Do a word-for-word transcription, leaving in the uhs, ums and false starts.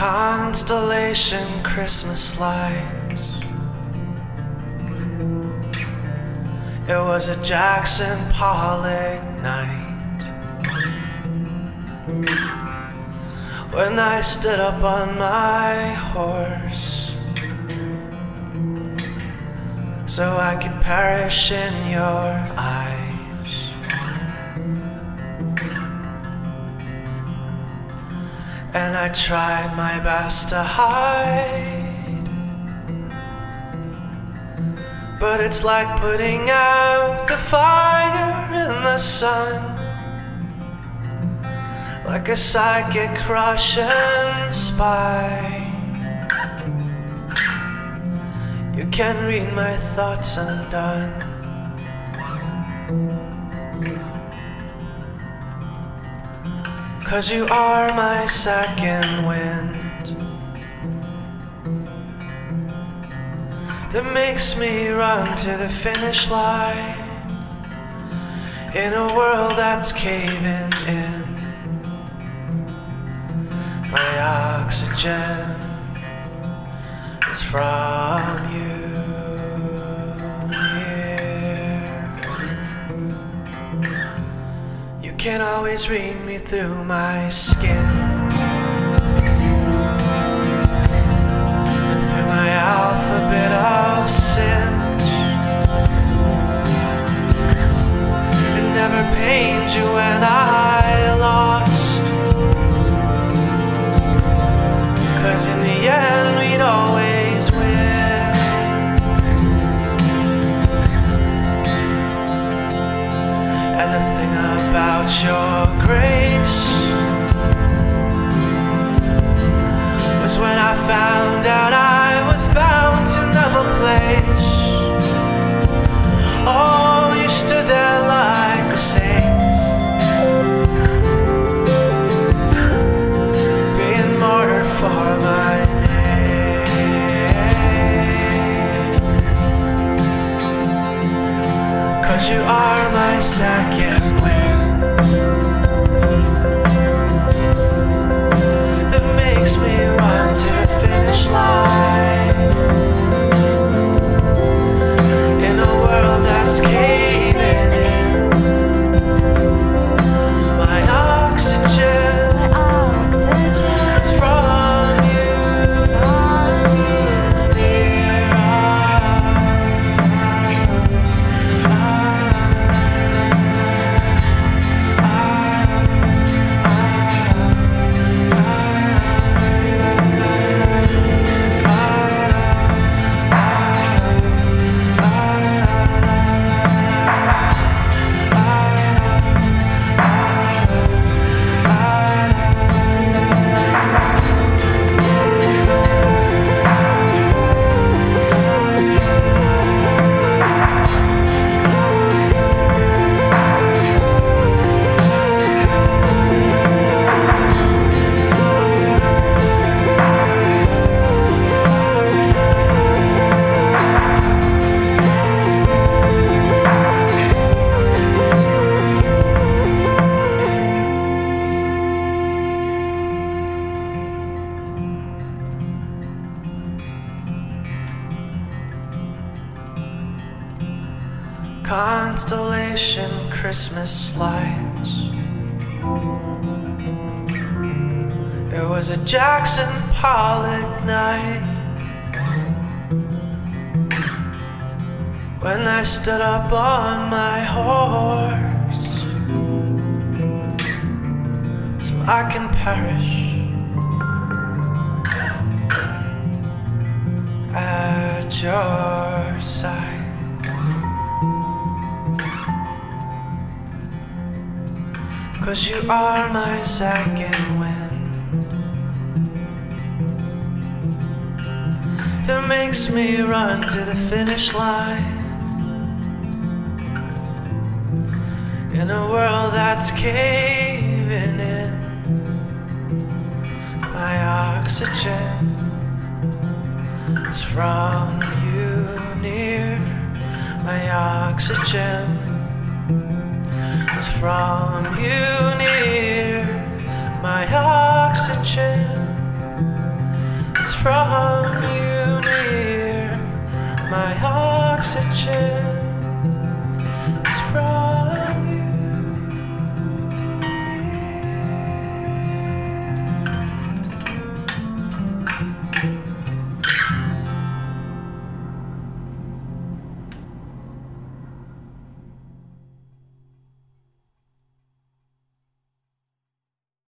Constellation Christmas lights. It was a Jackson Pollock night when I stood up on my horse so I could perish in your eyes. And I tried my best to hide, but it's like putting out the fire in the sun, like a psychic Russian spy. You can read my thoughts undone. Cause you are my second wind that makes me run to the finish line in a world that's caving in. My oxygen is from you. You can't always read me through my skin, through my alphabet of sins. It never pained you when I lost, cause in the end we'd always win. And the thing about your grace was when I found out I was bound to another place. Oh, you stood there like a saint, being martyred for my name. Cause you are my second wind that makes me run to the finish line in a world that's caving in. My oxygen, my oxygen is from you. Constellation Christmas lights. It was a Jackson Pollock night when I stood up on my horse so I can perish at your side. Cause you are my second wind that makes me run to the finish line in a world that's caving in. My oxygen is from you near. My oxygen is from you near. My oxygen It's from you near my oxygen. It's from